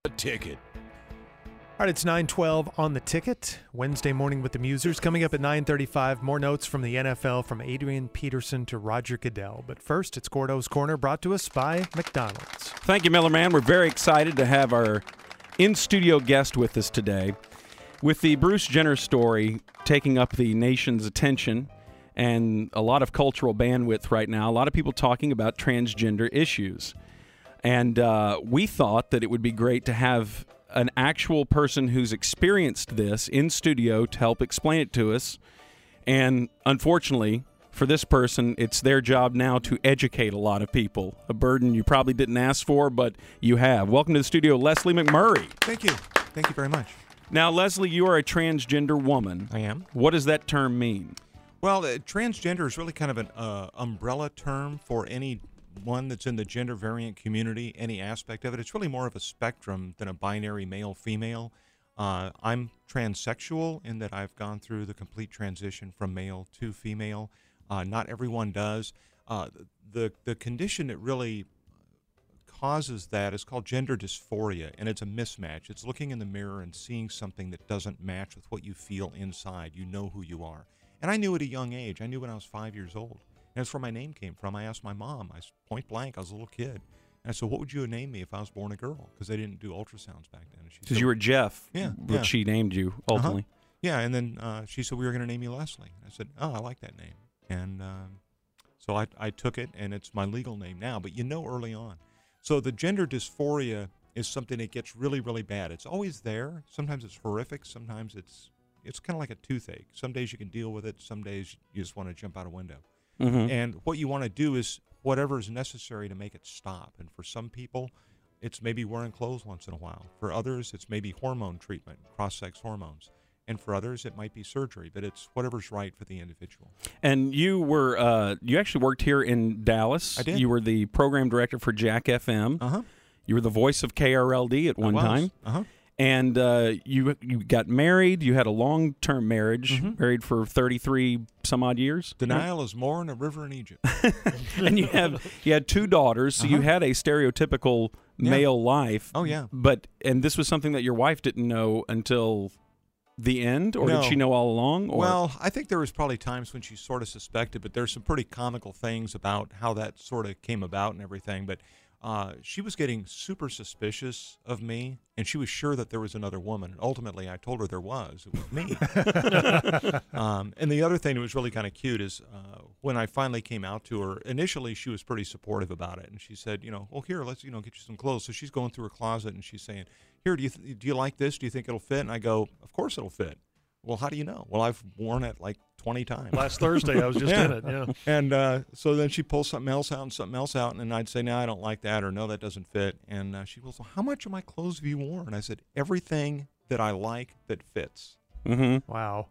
The Ticket. All right, it's 9:12 on The Ticket. Wednesday morning with the Musers. Coming up at 9:35, more notes from the NFL from Adrian Peterson to Roger Goodell. But first, it's Gordo's Corner, brought to us by McDonald's. Thank you, Miller Man. We're very excited to have our in-studio guest with us today. With the Bruce Jenner story taking up the nation's attention and a lot of cultural bandwidth right now, a lot of people talking about transgender issues. And we thought that it would be great to have an actual person who's experienced this in studio to help explain it to us. And unfortunately, for this person, it's their job now to educate a lot of people, a burden you probably didn't ask for, but you have. Welcome to the studio, Leslie McMurray. Thank you. Thank you very much. Now, Leslie, you are a transgender woman. I am. What does that term mean? Well, transgender is really kind of an umbrella term for anyone that's in the gender variant community, any aspect of it. It's really more of a spectrum than a binary male-female. I'm transsexual in that I've gone through the complete transition from male to female. Not everyone does. The condition that really causes that is called gender dysphoria, and it's a mismatch. It's looking in the mirror and seeing something that doesn't match with what you feel inside. You know who you are. And I knew at a young age. I knew when I was 5 years old. And that's where my name came from. I asked my mom, point blank, I was a little kid. And I said, what would you name me if I was born a girl? Because they didn't do ultrasounds back then. Because you were Jeff, yeah, which she named you ultimately. Yeah, and then she said, we were going to name you Leslie. I said, oh, I like that name. And so I took it, and it's my legal name now. But you know early on. So the gender dysphoria is something that gets really, really bad. It's always there. Sometimes it's horrific. Sometimes it's kind of like a toothache. Some days you can deal with it. Some days you just want to jump out a window. Mm-hmm. And what you want to do is whatever is necessary to make it stop. And for some people, it's maybe wearing clothes once in a while. For others, it's maybe hormone treatment, cross-sex hormones. And for others, it might be surgery, but it's whatever's right for the individual. And you were you actually worked here in Dallas. I did. You were the program director for Jack FM. Uh-huh. You were the voice of KRLD at one time. Uh-huh. And you got married. You had a long-term marriage, married for 33 some odd years. Denial is more than a river in Egypt. And you had two daughters, so you had a stereotypical male life. Oh, yeah. And this was something that your wife didn't know until the end, or No. did she know all along? Or? Well, I think there was probably times when she sort of suspected, but there's some pretty comical things about how that sort of came about and everything. But she was getting super suspicious of me, and she was sure that there was another woman. And ultimately, I told her there was. It was me. And the other thing that was really kind of cute is when I finally came out to her, initially she was pretty supportive about it. And she said, well, here, let's, get you some clothes. So she's going through her closet, and she's saying, here, do you like this? Do you think it'll fit? And I go, of course it'll fit. Well, how do you know? Well, I've worn it like 20 times. Last Thursday, I was just in it, yeah. And so then she pulls something else out and something else out, and then I'd say, no, I don't like that, or no, that doesn't fit. And she goes, well, how much of my clothes have you worn? I said, everything that I like that fits. Mm-hmm. Wow.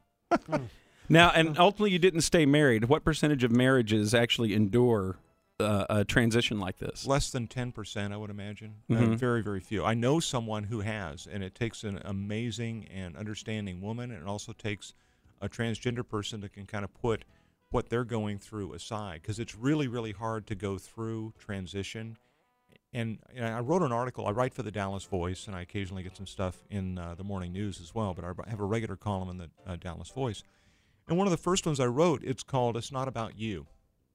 Now, and ultimately you didn't stay married. What percentage of marriages actually endure a transition like this? Less than 10%, I would imagine. Mm-hmm. Very, very few. I know someone who has, and it takes an amazing and understanding woman, and it also takes a transgender person that can kind of put what they're going through aside, because it's really, really hard to go through transition. And I wrote an article. I write for the Dallas Voice, and I occasionally get some stuff in the morning news as well, but I have a regular column in the Dallas Voice. And one of the first ones I wrote, it's called It's Not About You,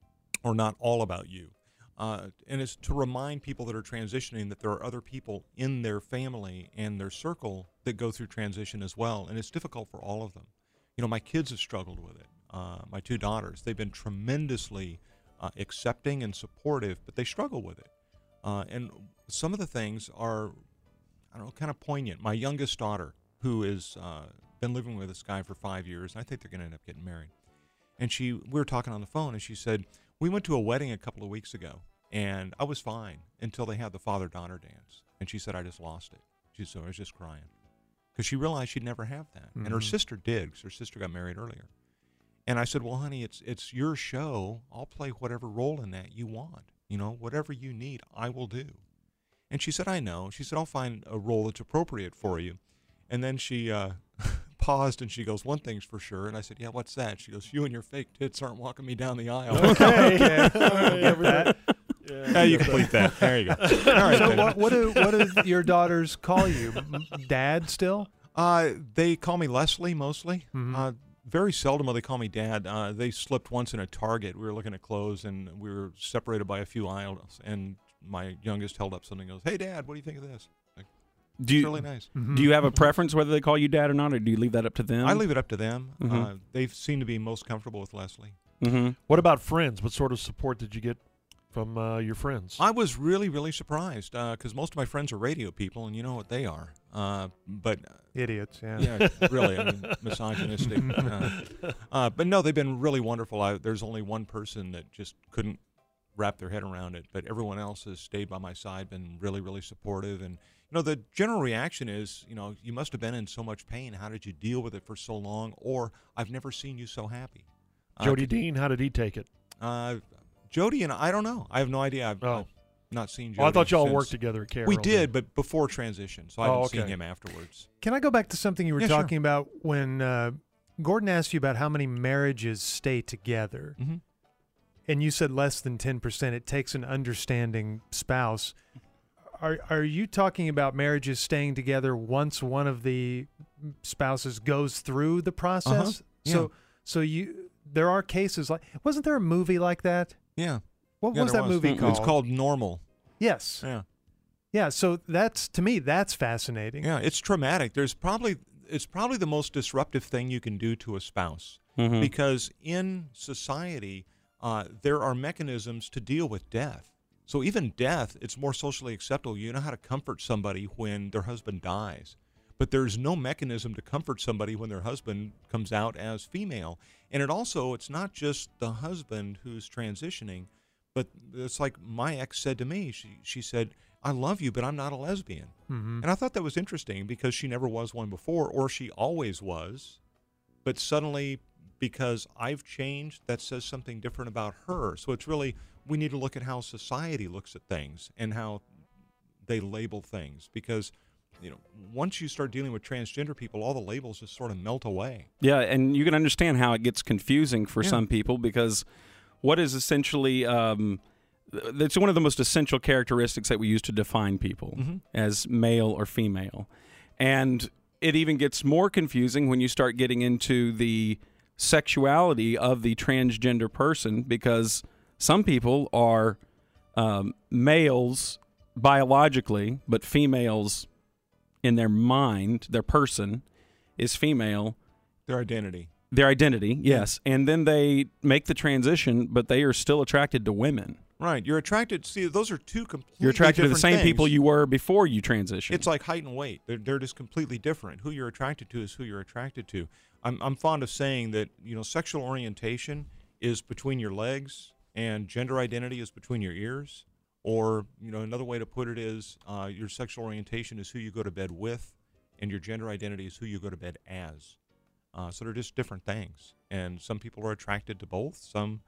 or Not All About You. And it's to remind people that are transitioning that there are other people in their family and their circle that go through transition as well, and it's difficult for all of them. My kids have struggled with it. My two daughters, they've been tremendously accepting and supportive, but they struggle with it. And some of the things are, I don't know, kind of poignant. My youngest daughter, who has been living with this guy for 5 years, and I think they're going to end up getting married. And we were talking on the phone, and she said, we went to a wedding a couple of weeks ago, and I was fine until they had the father-daughter dance. And she said, I just lost it. She said, I was just crying. Because she realized she'd never have that. Mm-hmm. And her sister did, because her sister got married earlier. And I said, well, honey, it's your show. I'll play whatever role in that you want. Whatever you need, I will do. And she said, I know. She said, I'll find a role that's appropriate for you. And then she paused, and she goes, one thing's for sure. And I said, yeah, what's that? She goes, you and your fake tits aren't walking me down the aisle. Okay. Yeah, you complete that. There you go. All right. So then. what do your daughters call you? Dad still? They call me Leslie mostly. Mhm. Very seldom will they call me Dad. They slipped once in a Target. We were looking at clothes, and we were separated by a few aisles. And my youngest held up something and goes, "Hey, Dad, what do you think of this?" Like, Do it's you really nice. do you have a preference whether they call you Dad or not, or do you leave that up to them? I leave it up to them. Mhm. They seem to be most comfortable with Leslie. Mm-hmm. What about friends? What sort of support did you get from your friends? I was really, really surprised because most of my friends are radio people, and you know what they are. But Idiots, yeah. yeah, really, I mean, misogynistic. But no, they've been really wonderful. There's only one person that just couldn't wrap their head around it, but everyone else has stayed by my side, been really, really supportive. And the general reaction is, you must have been in so much pain. How did you deal with it for so long? Or I've never seen you so happy. Jody Dean, how did he take it? Jody and I don't know. I have no idea. I've not seen Jody. Oh, I thought y'all since. worked together at KRLD. We did, but before transition, so I haven't seen okay. him afterwards. Can I go back to something you were Yeah, sure. talking about when Gordon asked you about how many marriages stay together? Mm-hmm. And you said less than 10%. It takes an understanding spouse. Are you talking about marriages staying together once one of the spouses goes through the process? Yeah. So there are cases like, wasn't there a movie like that? Yeah. What Yeah, was there that movie Mm-mm. called? It's called Normal. Yes. Yeah. Yeah. So to me, that's fascinating. Yeah, it's traumatic. It's probably the most disruptive thing you can do to a spouse Mm-hmm. because in society there are mechanisms to deal with death. So even death, it's more socially acceptable. You know how to comfort somebody when their husband dies. But there's no mechanism to comfort somebody when their husband comes out as female. And it's not just the husband who's transitioning, but it's like my ex said to me, she said, "I love you, but I'm not a lesbian." Mm-hmm. And I thought that was interesting because she never was one before, or she always was. But suddenly, because I've changed, that says something different about her. So it's really, we need to look at how society looks at things and how they label things. Because, once you start dealing with transgender people, all the labels just sort of melt away. Yeah, and you can understand how it gets confusing for Yeah. some people because what is essentially it's one of the most essential characteristics that we use to define people Mm-hmm. as male or female. And it even gets more confusing when you start getting into the sexuality of the transgender person because some people are males biologically, but females in their mind, their person is female. Their identity. Their identity, yes. And then they make the transition, but they are still attracted to women. Right. You're attracted. See, those are two completely You're attracted to the different same people things. you were before you transitioned. It's like height and weight. They're just completely different. Who you're attracted to is who you're attracted to. I'm fond of saying that, sexual orientation is between your legs and gender identity is between your ears. Or, another way to put it is your sexual orientation is who you go to bed with and your gender identity is who you go to bed as. So they're just different things. And some people are attracted to both, some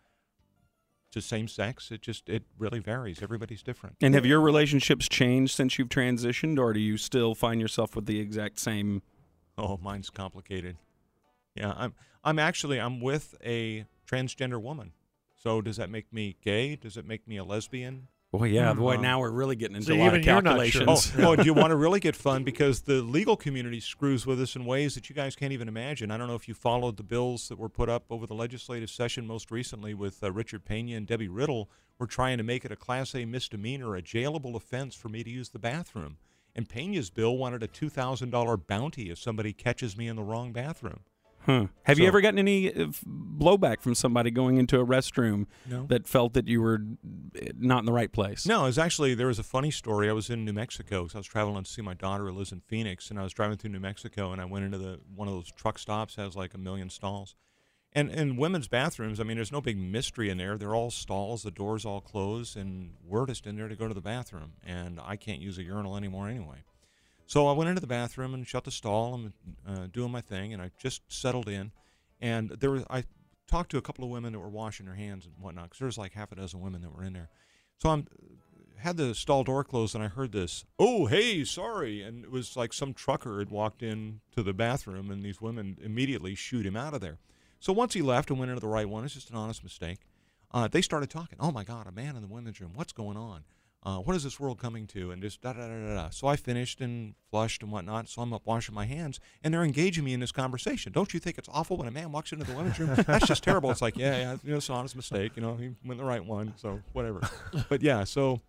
to same sex. It really varies. Everybody's different. And have your relationships changed since you've transitioned, or do you still find yourself with the exact same? Oh, mine's complicated. Yeah, I'm with a transgender woman. So does that make me gay? Does it make me a lesbian? Boy, yeah, now we're really getting into So a lot even of you're not sure. calculations. Oh, do you want to really get fun? Because the legal community screws with us in ways that you guys can't even imagine. I don't know if you followed the bills that were put up over the legislative session most recently with Richard Pena and Debbie Riddle. We're trying to make it a Class A misdemeanor, a jailable offense for me to use the bathroom. And Pena's bill wanted a $2,000 bounty if somebody catches me in the wrong bathroom. Have you So- ever gotten any blowback from somebody going into a restroom No. that felt that you were not in the right place? No, there was a funny story. I was in New Mexico because I was traveling to see my daughter who lives in Phoenix, and I was driving through New Mexico, and I went into one of those truck stops that has like 1 million stalls. And in women's bathrooms, there's no big mystery in there. They're all stalls, the doors all closed, and we're just in there to go to the bathroom, and I can't use a urinal anymore anyway. So I went into the bathroom and shut the stall and doing my thing, and I just settled in. And I talked to a couple of women that were washing their hands and whatnot, because there was like half a dozen women that were in there. So I had the stall door closed, and I heard this, "Oh, hey, sorry." And it was like some trucker had walked in to the bathroom, and these women immediately shooed him out of there. So once he left and went into the right one, it's just an honest mistake. they started talking. Oh my God, a man in the women's room. What's going on? What is this world coming to? And just da-da-da-da-da. So I finished and flushed and whatnot. So I'm up washing my hands, and they're engaging me in this conversation. Don't you think it's awful when a man walks into the women's room? That's just terrible. It's like, yeah, it's an honest mistake. He went the right one, so whatever. But yeah, so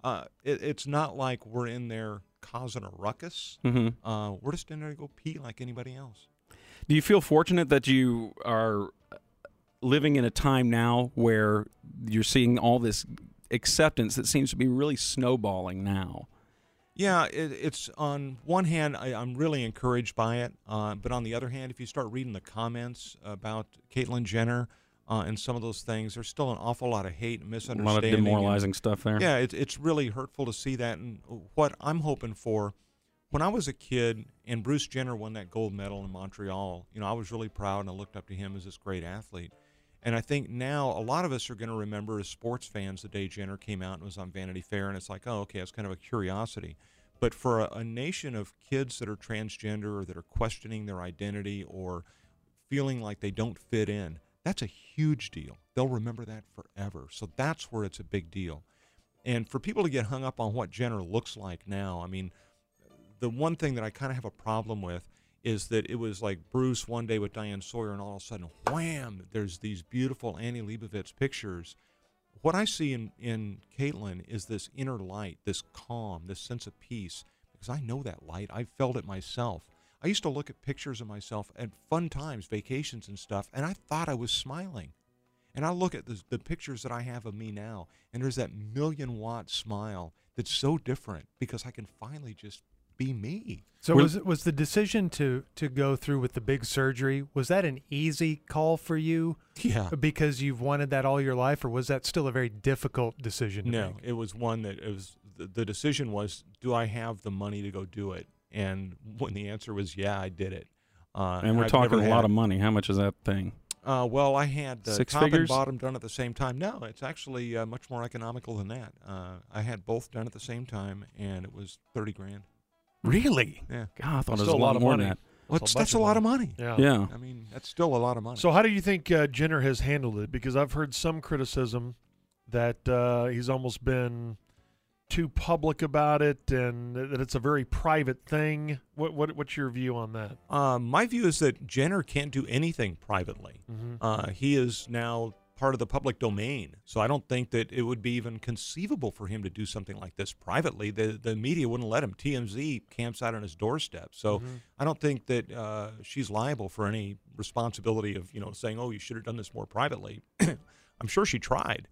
it's not like we're in there causing a ruckus. Mm-hmm. We're just in there to go pee like anybody else. Do you feel fortunate that you are living in a time now where you're seeing all this acceptance that seems to be really snowballing now? Yeah, it's on one hand, I'm really encouraged by it. But on the other hand, if you start reading the comments about Caitlyn Jenner and some of those things, there's still an awful lot of hate and misunderstanding. A lot of demoralizing stuff there. Yeah, it's really hurtful to see that. And what I'm hoping for, when I was a kid and Bruce Jenner won that gold medal in Montreal, I was really proud and I looked up to him as this great athlete. And I think now a lot of us are going to remember as sports fans the day Jenner came out and was on Vanity Fair, and it's like, oh, okay, it's kind of a curiosity. But for a nation of kids that are transgender or that are questioning their identity or feeling like they don't fit in, that's a huge deal. They'll remember that forever. So that's where it's a big deal. And for people to get hung up on what Jenner looks like now, I mean, the one thing that I kind of have a problem with is that it was like Bruce one day with Diane Sawyer, and all of a sudden, wham, there's these beautiful Annie Leibovitz pictures. What I see in Caitlyn is this inner light, this calm, this sense of peace, because I know that light. I've felt it myself. I used to look at pictures of myself at fun times, vacations and stuff, and I thought I was smiling. And I look at the pictures that I have of me now, and there's that million-watt smile that's so different because I can finally just be me. So was the decision to go through with the big surgery, was that an easy call for you? Yeah. Because you've wanted that all your life, or was that still a very difficult decision to make? No, it was one that it was. The decision was, do I have the money to go do it? And when the answer was yeah, I did it. And we're talking a lot of money. How much is that thing? Well, I had Six top figures? and bottom done at the same time. No, it's actually much more economical than that. I had both done at the same time, and it was $30,000. Really? Yeah. God, I thought it was Still a lot of more money. than that. Well, that's a lot of money. Yeah. Yeah. I mean, that's still a lot of money. So how do you think Jenner has handled it? Because I've heard some criticism that he's almost been too public about it, and that it's a very private thing. What's your view on that? My view is that Jenner can't do anything privately. Mm-hmm. He is now part of the public domain, so I don't think that it would be even conceivable for him to do something like this privately. The media wouldn't let him. TMZ camps out on his doorstep, so I don't think that she's liable for any responsibility of saying, oh, you should have done this more privately. I'm sure she tried,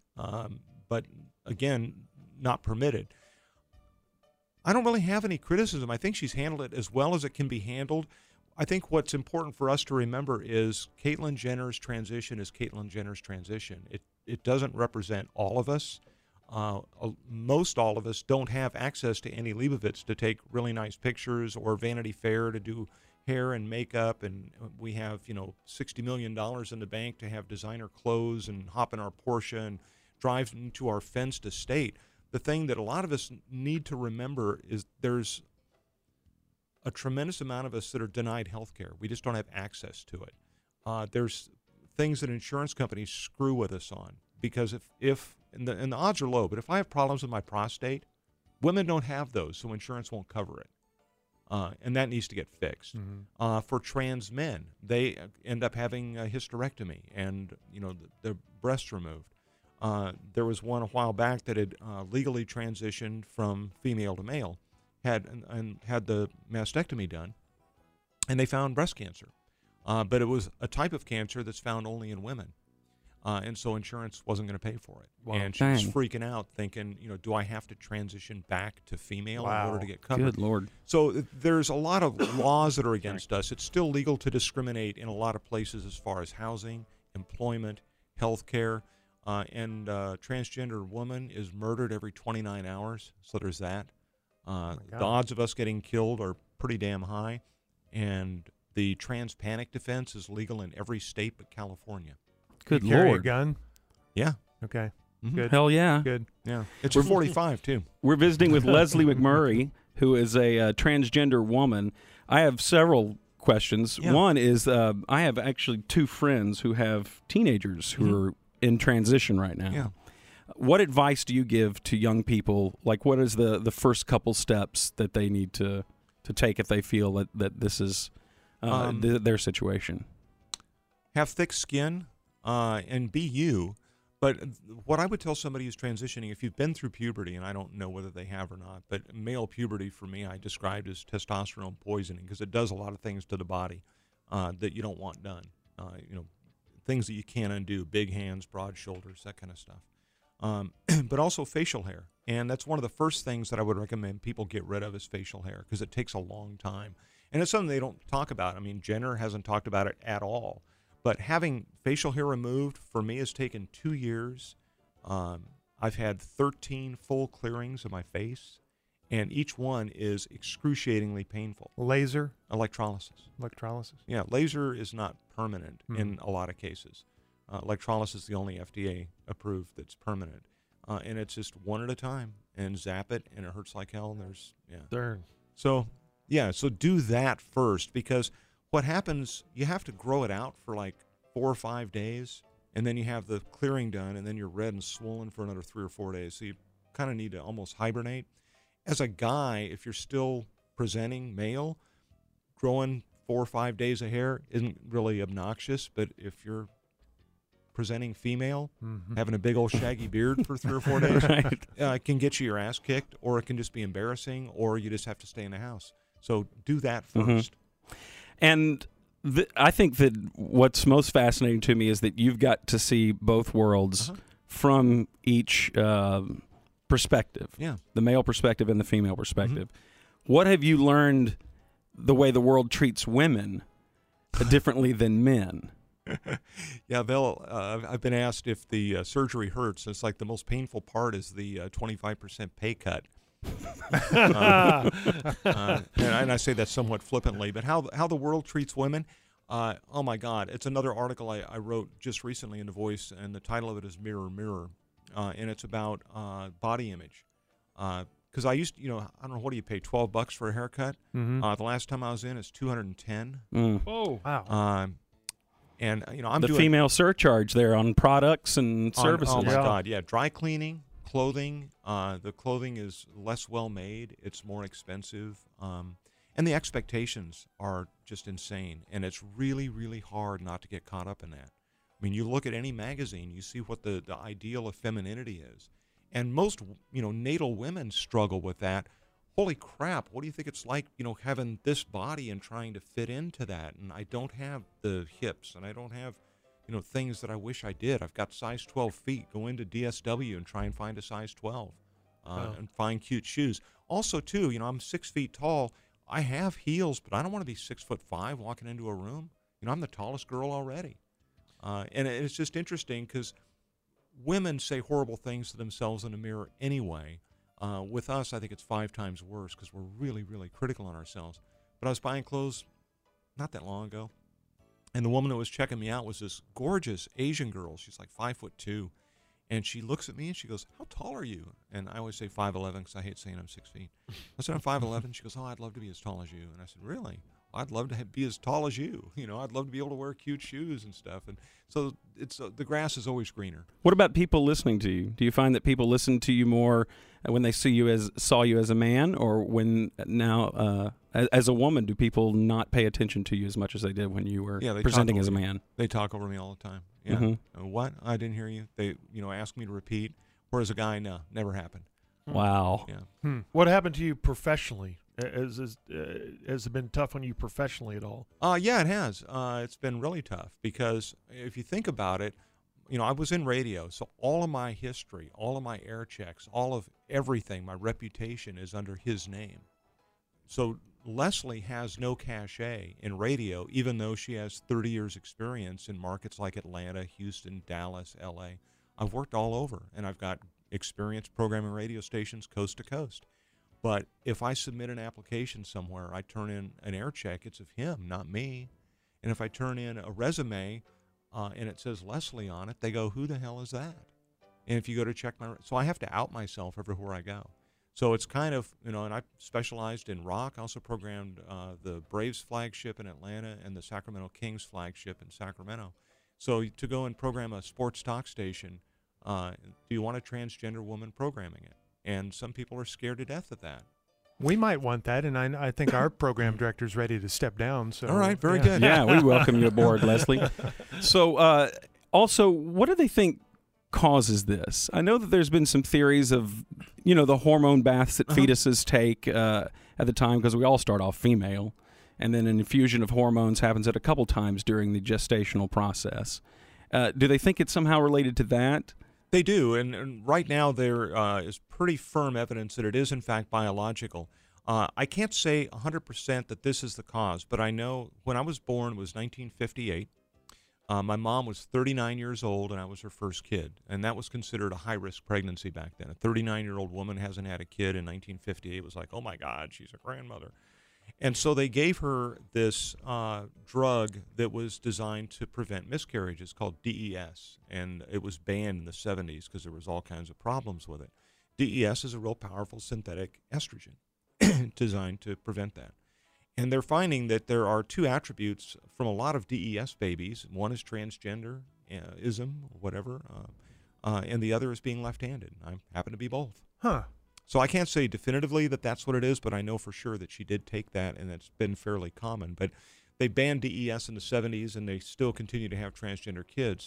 but again, not permitted. I don't really have any criticism. I think she's handled it as well as it can be handled. I think what's important for us to remember is Caitlyn Jenner's transition is Caitlyn Jenner's transition. It doesn't represent all of us. Most all of us don't have access to Annie Leibovitz to take really nice pictures, or Vanity Fair to do hair and makeup, and we have $60 million in the bank to have designer clothes and hop in our Porsche and drive into our fenced estate. The thing that a lot of us need to remember is there's a tremendous amount of us that are denied health care. We just don't have access to it. There's things that insurance companies screw with us on, because if and the odds are low, but if I have problems with my prostate, women don't have those, so insurance won't cover it. And that needs to get fixed. Mm-hmm. For trans men, they end up having a hysterectomy and their breasts removed. There was one a while back that had legally transitioned from female to male, had the mastectomy done, and they found breast cancer. But it was a type of cancer that's found only in women. And so insurance wasn't going to pay for it. Wow. And she was Dang. freaking out, thinking, do I have to transition back to female in Wow. order to get covered? Good Lord. So there's a lot of laws that are against us. It's still legal to discriminate in a lot of places as far as housing, employment, health care. And a transgender woman is murdered every 29 hours, so there's that. God. The odds of us getting killed are pretty damn high. And the trans panic defense is legal in every state but California. Good You carry a Lord. gun? Yeah. Okay. Mhm. Good. Hell yeah. Good. Yeah. It's a 45, too. We're visiting with Leslie McMurray, who is a transgender woman. I have several questions. Yeah. One is I have actually two friends who have teenagers who are in transition right now. Yeah. What advice do you give to young people? Like, what is the first couple steps that they need to take if they feel that this is their situation? Have thick skin and be you. But what I would tell somebody who's transitioning, if you've been through puberty, and I don't know whether they have or not, but male puberty for me I described as testosterone poisoning because it does a lot of things to the body that you don't want done. Things that you can't undo, big hands, broad shoulders, that kind of stuff. But also facial hair. And that's one of the first things that I would recommend people get rid of is facial hair because it takes a long time. And it's something they don't talk about. I mean, Jenner hasn't talked about it at all. But having facial hair removed, for me, has taken 2 years. I've had 13 full clearings of my face, and each one is excruciatingly painful. Laser? Electrolysis. Electrolysis? Yeah, laser is not permanent in a lot of cases. Electrolysis is the only FDA approved that's permanent. And it's just one at a time, and zap it, and it hurts like hell. And Darn. So do that first, because what happens, you have to grow it out for like 4 or 5 days, and then you have the clearing done, and then you're red and swollen for another 3 or 4 days. So you kind of need to almost hibernate. As a guy, if you're still presenting male, growing 4 or 5 days of hair isn't really obnoxious, but if you're presenting female, having a big old shaggy beard for 3 or 4 days, Right. It can get you your ass kicked, or it can just be embarrassing, or you just have to stay in the house. So do that first. And I think that what's most fascinating to me is that you've got to see both worlds from each perspective. Yeah. The male perspective and the female perspective. What have you learned the way the world treats women differently than men? Yeah, I've been asked if the surgery hurts. It's like the most painful part is the 25% pay cut. And I say that somewhat flippantly, but how the world treats women, oh my God. It's another article I wrote just recently in The Voice, and the title of it is Mirror, Mirror, and it's about body image. Because I used to, I don't know, what do you pay, $12 for a haircut? The last time I was in, it's $210. Oh, Wow. And I'm the doing female surcharge there on products and services. Oh my Yeah. God, yeah, dry cleaning, clothing. The clothing is less well made. It's more expensive, and the expectations are just insane. And it's really, really hard not to get caught up in that. I mean, you look at any magazine, you see what the ideal of femininity is, and most natal women struggle with that. Holy crap, what do you think it's like, having this body and trying to fit into that? And I don't have the hips, and I don't have, things that I wish I did. I've got size 12 feet. Go into DSW and try and find a size 12 and find cute shoes. Also, too, I'm 6 feet tall. I have heels, but I don't want to be 6'5" walking into a room. I'm the tallest girl already. And it's just interesting because women say horrible things to themselves in the mirror anyway. With us, I think it's 5 times worse because we're really, really critical on ourselves. But I was buying clothes not that long ago, and the woman that was checking me out was this gorgeous Asian girl. She's like 5'2", and she looks at me and she goes, "How tall are you?" And I always say 5'11" because I hate saying I'm 6 feet. I said, "I'm 5'11". She goes, "Oh, I'd love to be as tall as you." And I said, "Really?" I'd love to be as tall as you. I'd love to be able to wear cute shoes and stuff. And so it's the grass is always greener. What about people listening to you? Do you find that people listen to you more when they saw you as a man, or when now as a woman? Do people not pay attention to you as much as they did when you were presenting as a man? They talk over me all the time. Yeah. What? I didn't hear you. They ask me to repeat. Whereas a guy, no, never happened. Wow. Yeah. What happened to you professionally? Has it been tough on you professionally at all? Yeah, it has. It's been really tough because if you think about it, I was in radio, so all of my history, all of my air checks, all of everything, my reputation is under his name. So Leslie has no cachet in radio, even though she has 30 years experience in markets like Atlanta, Houston, Dallas, L.A. I've worked all over, and I've got experience programming radio stations coast to coast. But if I submit an application somewhere, I turn in an air check, it's of him, not me. And if I turn in a resume and it says Leslie on it, they go, "Who the hell is that?" And if you go to check so I have to out myself everywhere I go. So it's kind of, and I specialized in rock. I also programmed the Braves flagship in Atlanta and the Sacramento Kings flagship in Sacramento. So to go and program a sports talk station, do you want a transgender woman programming it? And some people are scared to death of that. We might want that, and I think our program director's ready to step down. So All right, very yeah. good. Yeah, we welcome you aboard, Leslie. So, also, what do they think causes this? I know that there's been some theories of, the hormone baths that fetuses take at the time, because we all start off female, and then an infusion of hormones happens at a couple times during the gestational process. Do they think it's somehow related to that? They do, and right now there is pretty firm evidence that it is in fact biological. I can't say 100% that this is the cause, but I know when I was born was 1958. My mom was 39 years old, and I was her first kid, and that was considered a high-risk pregnancy back then. A 39-year-old woman hasn't had a kid in 1958. It was like, oh my God, she's a grandmother. And so they gave her this drug that was designed to prevent miscarriages called DES, and it was banned in the 70s because there was all kinds of problems with it. DES is a real powerful synthetic estrogen designed to prevent that. And they're finding that there are two attributes from a lot of DES babies. One is transgenderism, or whatever, and the other is being left-handed. I happen to be both. Huh. So I can't say definitively that that's what it is, but I know for sure that she did take that, and it's been fairly common. But they banned DES in the 70s, and they still continue to have transgender kids.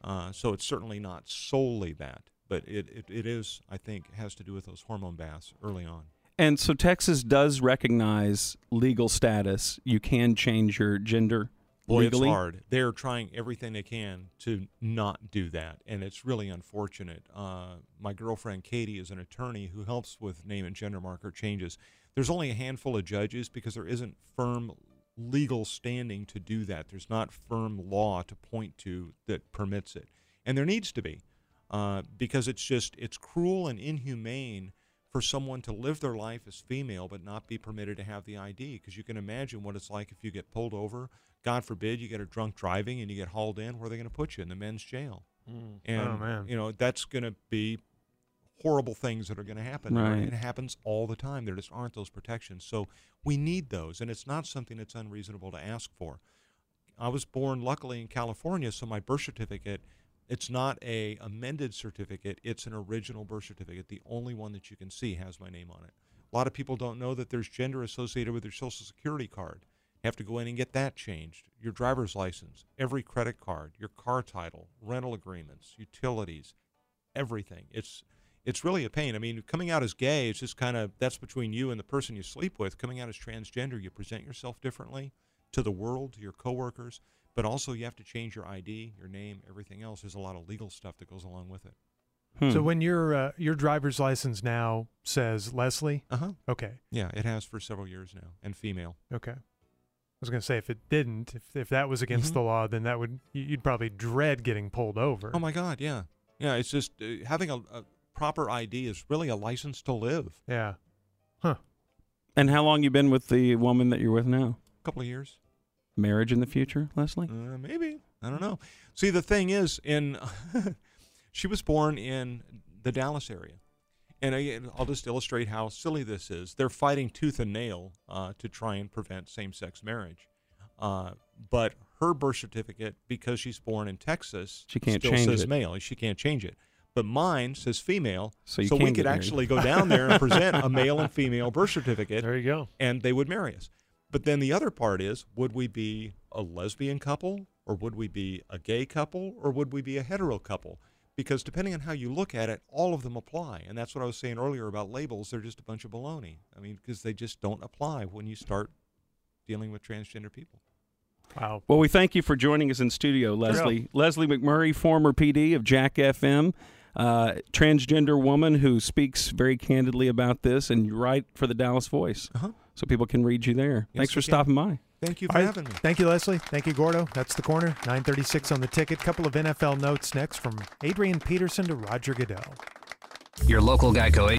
So it's certainly not solely that, but it is, I think, has to do with those hormone baths early on. And so Texas does recognize legal status. You can change your gender Boy, legally. it's hard. They're trying everything they can to not do that, and it's really unfortunate. My girlfriend Katie is an attorney who helps with name and gender marker changes. There's only a handful of judges because there isn't firm legal standing to do that. There's not firm law to point to that permits it, and there needs to be, because it's cruel and inhumane for someone to live their life as female but not be permitted to have the ID, because you can imagine what it's like if you get pulled over. God forbid you get a drunk driving and you get hauled in. Where are they going to put you? In the men's jail. And, Oh, man. that's going to be horrible things that are going to happen. Right. It happens all the time. There just aren't those protections. So we need those, and it's not something that's unreasonable to ask for. I was born, luckily, in California, so my birth certificate, it's not a amended certificate. It's an original birth certificate. The only one that you can see has my name on it. A lot of people don't know that there's gender associated with your Social Security card. You have to go in and get that changed. Your driver's license, every credit card, your car title, rental agreements, utilities, everything. It's really a pain. I mean, coming out as gay, it's just kind of, that's between you and the person you sleep with. Coming out as transgender, you present yourself differently to the world, to your coworkers, but also you have to change your ID, your name, everything else. There's a lot of legal stuff that goes along with it. So when your driver's license now says Leslie? Uh-huh. Okay. Yeah, it has for several years now, and female. Okay. I was going to say, if it didn't, if that was against the law, then you'd probably dread getting pulled over. Oh my God, yeah. Yeah, it's just having a proper ID is really a license to live. Yeah. Huh. And how long you been with the woman that you're with now? A couple of years. Marriage in the future, Leslie? Maybe. I don't know. See, the thing is, she was born in the Dallas area. And I'll just illustrate how silly this is. They're fighting tooth and nail to try and prevent same-sex marriage. But her birth certificate, because she's born in Texas, She can't still change says it. male. She can't change it. But mine says female, So you we can could get married. actually go down there and present a male and female birth certificate, There you go. and they would marry us. But then the other part is, would we be a lesbian couple, or would we be a gay couple, or would we be a hetero couple? Because depending on how you look at it, all of them apply. And that's what I was saying earlier about labels. They're just a bunch of baloney. I mean, because they just don't apply when you start dealing with transgender people. Wow. Well, we thank you for joining us in studio, Leslie. Leslie McMurray, former PD of Jack FM, transgender woman who speaks very candidly about this, and you write for the Dallas Voice, so people can read you there. Yes, Thanks for we can. stopping by. Thank you All for right. having me. Thank you, Leslie. Thank you, Gordo. That's the corner. 9:36 on the ticket. Couple of NFL notes next from Adrian Peterson to Roger Goodell. Your local Geico